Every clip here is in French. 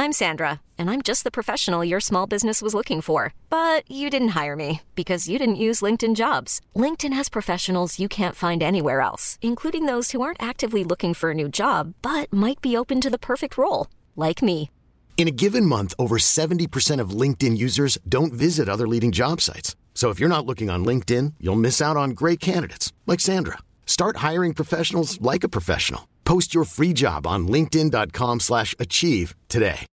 I'm Sandra, and I'm just the professional your small business was looking for. But you didn't hire me because you didn't use LinkedIn Jobs. LinkedIn has professionals you can't find anywhere else, including those who aren't actively looking for a new job, but might be open to the perfect role, like me. In a given month, over 70% of LinkedIn users don't visit other leading job sites. So if you're not looking on LinkedIn, you'll miss out on great candidates like Sandra. Start hiring professionals like a professional. Post your free job on linkedin.com/achieve today.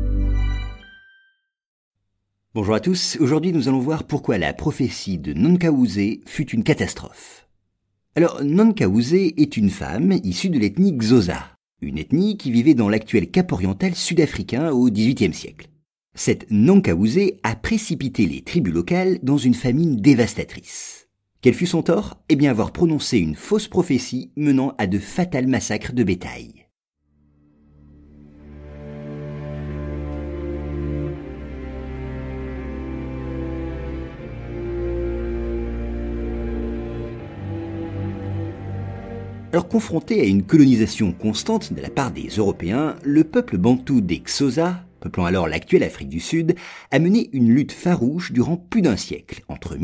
Bonjour à tous, aujourd'hui nous allons voir pourquoi la prophétie de Nonkawuse fut une catastrophe. Alors, Nonkawuse est une femme issue de l'ethnie Xhosa, une ethnie qui vivait dans l'actuel Cap oriental sud-africain au XVIIIe siècle. Cette Nonkawuse a précipité les tribus locales dans une famine dévastatrice. Quel fut son tort ? Eh bien avoir prononcé une fausse prophétie menant à de fatals massacres de bétail. Alors confronté à une colonisation constante de la part des Européens, le peuple bantou des Xhosa, peuplant alors l'actuelle Afrique du Sud, a mené une lutte farouche durant plus d'un siècle, entre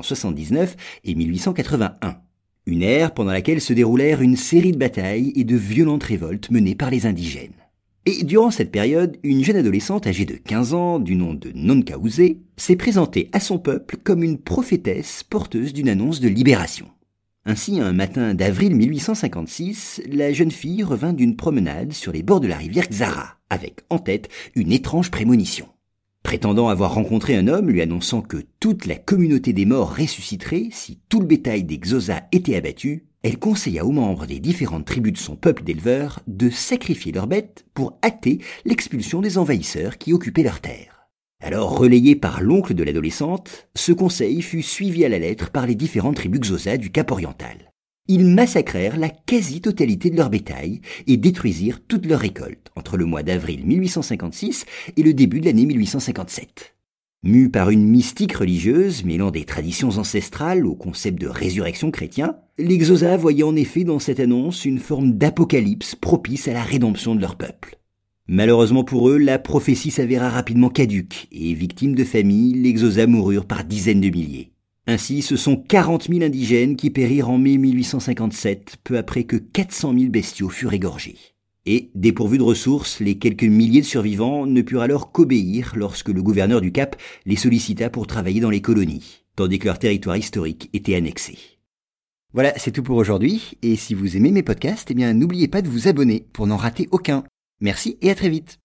1779 et 1881. Une ère pendant laquelle se déroulèrent une série de batailles et de violentes révoltes menées par les indigènes. Et durant cette période, une jeune adolescente âgée de 15 ans, du nom de Nonkawuse, s'est présentée à son peuple comme une prophétesse porteuse d'une annonce de libération. Ainsi, un matin d'avril 1856, la jeune fille revint d'une promenade sur les bords de la rivière Xara, avec en tête une étrange prémonition. Prétendant avoir rencontré un homme lui annonçant que toute la communauté des morts ressusciterait si tout le bétail des Xhosa était abattu, elle conseilla aux membres des différentes tribus de son peuple d'éleveurs de sacrifier leurs bêtes pour hâter l'expulsion des envahisseurs qui occupaient leurs terres. Alors, relayé par l'oncle de l'adolescente, ce conseil fut suivi à la lettre par les différentes tribus Xhosa du Cap oriental. Ils massacrèrent la quasi-totalité de leur bétail et détruisirent toutes leurs récoltes entre le mois d'avril 1856 et le début de l'année 1857. Mus par une mystique religieuse mêlant des traditions ancestrales au concept de résurrection chrétien, les Xhosa voyaient en effet dans cette annonce une forme d'apocalypse propice à la rédemption de leur peuple. Malheureusement pour eux, la prophétie s'avéra rapidement caduque et victimes de famine, les Xhosa moururent par dizaines de milliers. Ainsi, ce sont 40 000 indigènes qui périrent en mai 1857, peu après que 400 000 bestiaux furent égorgés. Et, dépourvus de ressources, les quelques milliers de survivants ne purent alors qu'obéir lorsque le gouverneur du Cap les sollicita pour travailler dans les colonies, tandis que leur territoire historique était annexé. Voilà, c'est tout pour aujourd'hui, et si vous aimez mes podcasts, eh bien n'oubliez pas de vous abonner pour n'en rater aucun. Merci et à très vite.